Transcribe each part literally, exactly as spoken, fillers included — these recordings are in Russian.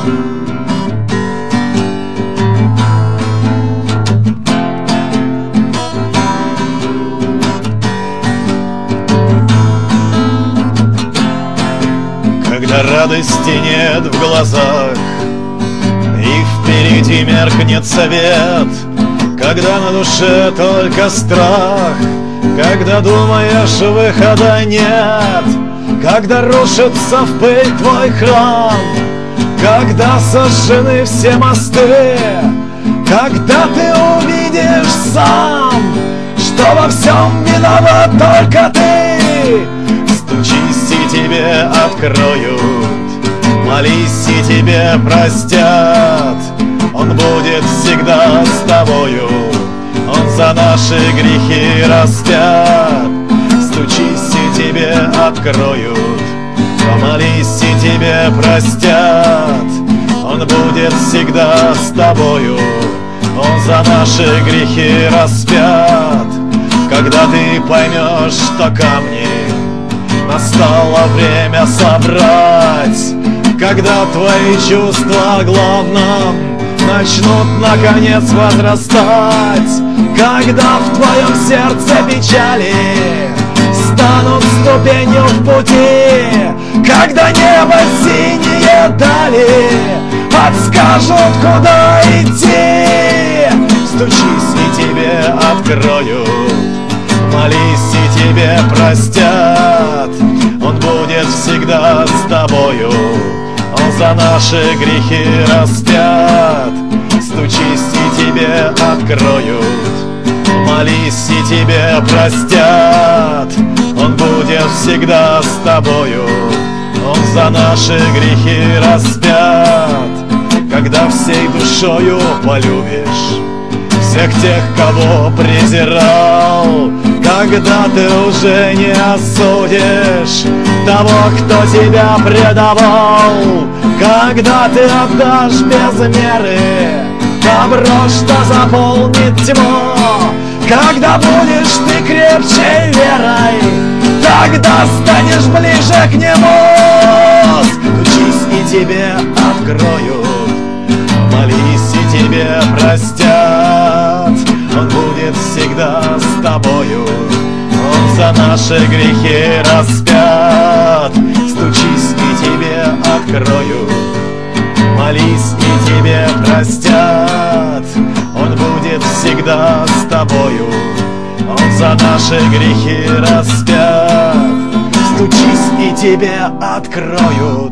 Когда радости нет в глазах и впереди меркнет свет, когда на душе только страх, когда думаешь, выхода нет, когда рушится в пыль твой храм, когда сожжены все мосты, когда ты увидишь сам, что во всем виноват только ты. Стучись, и тебе откроют, молись, и тебе простят. Он будет всегда с тобою, Он за наши грехи распят. Стучись, и тебе откроют, помолись, и тебе простят. Он будет всегда с тобою, Он за наши грехи распят. Когда ты поймешь, что камни настало время собрать, когда твои чувства о главном начнут наконец возрастать, когда в твоем сердце печали станут ступенью в пути, когда небо синие дали подскажут, куда идти. Стучись, и тебе откроют, молись, и тебе простят. Он будет всегда с тобою, Он за наши грехи распят. Стучись, и тебе откроют, молись, и тебе простят. Он будет всегда с тобою, Он за наши грехи распят. Когда всей душою полюбишь всех тех, кого презирал, когда ты уже не осудишь того, кто тебя предавал, когда ты отдашь без меры добро, что заполнит тьму, когда будешь ты крепче верой, тогда станешь ближе к Нему. Стучись, и тебе откроют, молись, и тебе простят. Он будет всегда с тобою, Он за наши грехи распят. Стучись, и тебе откроют, молись, и тебе простят. Он будет всегда с тобою, Он за наши грехи распят. Стучись, и тебе откроют,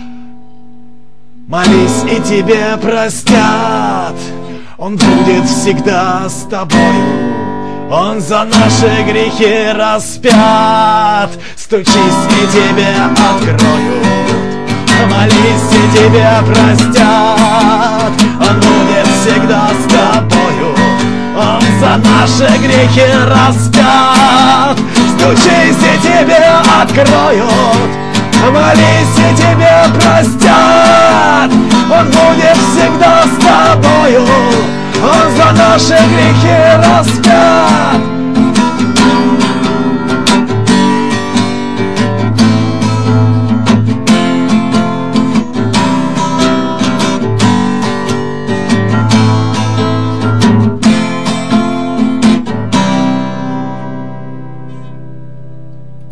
молись, и тебе простят. Он будет всегда с тобою, Он за наши грехи распят. Стучись, и тебе откроют, молись, и тебе простят. Он будет всегда с тобою, Он за наши грехи распят. Стучись, и тебе откроют, молись, и тебе простят. Он будет всегда с тобою, Он за наши грехи распят.